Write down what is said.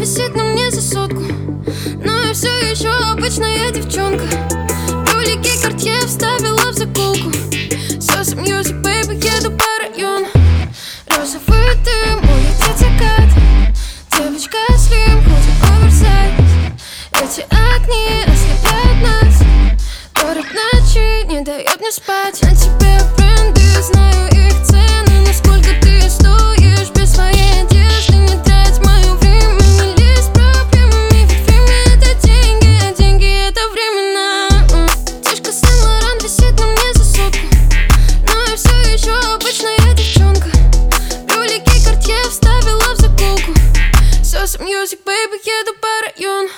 висит на мне за сотку, но я все еще обычная девчонка. Брюлики Cartier вставила в заколку. Соса Music, baby, еду по району. Розовый дым, улетит закат. Девочка слим, ходит оверсайз. Эти огни ослепляют нас. Город ночи не дает мне спать. На тебе бренды, знаю их цены. Насколько ты стоишь без своей одежды. Не трать мое время, не лезь с проблемами. Ведь время это деньги, а деньги это временно. Тишка Сен-Лоран висит на мне за сотку, но я все еще обычная девчонка. Брюлики Cartier вставила в заколку. Соса Music, baby, еду по району.